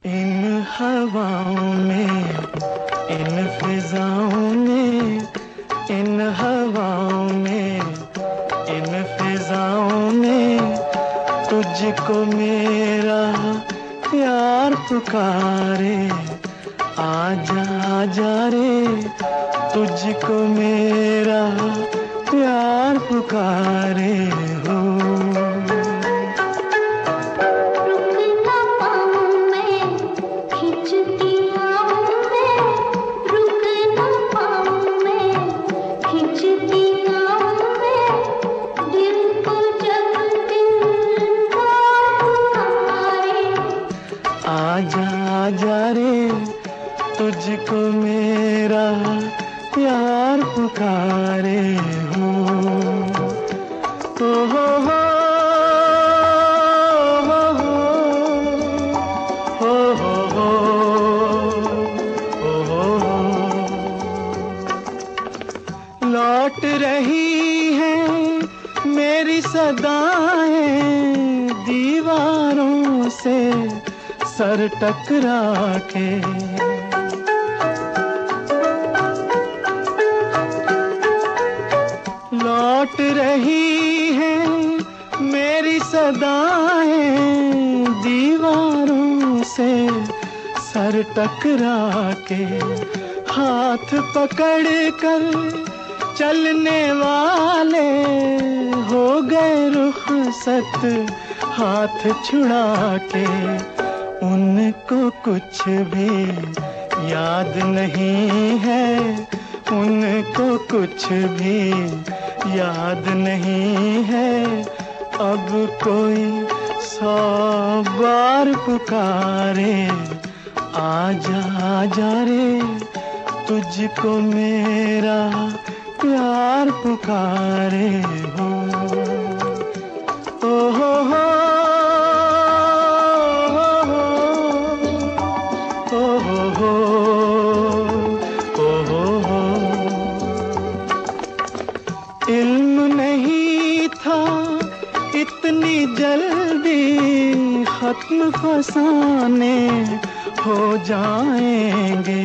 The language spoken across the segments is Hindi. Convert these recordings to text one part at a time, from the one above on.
इन हवाओं में, इन फिजाओं में, इन हवाओं में, इन फिजाओं में तुझको मेरा प्यार पुकारे। आजा आजा रे, तुझको मेरा प्यार पुकारे हो। आजा आजा रे, तुझको मेरा प्यार पुकारे हो। हो हो हो हो हो हो हो हो हो। लौट रही है मेरी सदाएं दीवारों से सर टकरा के। लौट रही है मेरी सदाएं दीवारों से सर टकरा के। हाथ पकड़ कर चलने वाले हो गए रुखसत हाथ छुड़ा के। उनको कुछ भी याद नहीं है, उनको कुछ भी याद नहीं है। अब कोई 100 बार पुकारे। आजा आजा रे, तुझको मेरा प्यार पुकारे हो। ओ हो हो इल्म नहीं था इतनी जल्दी खत्म फसाने हो जाएंगे।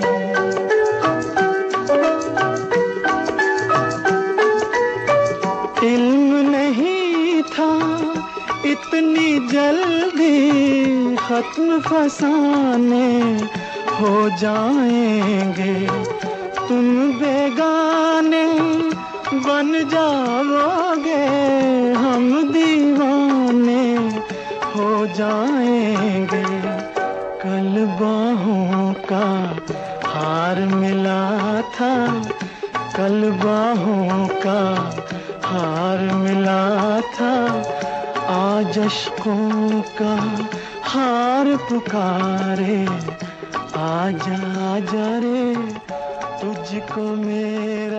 इल्म नहीं था इतनी जल्दी खत्म फसाने हो जाएंगे। तुम बेगाने बन जाओगे, हम दीवाने हो जाएंगे। कल बाहों का हार मिला था, कल बाहों का हार मिला था। आज अश्कों का हार पुकारे। आजा आजा रे, तुझको मेरा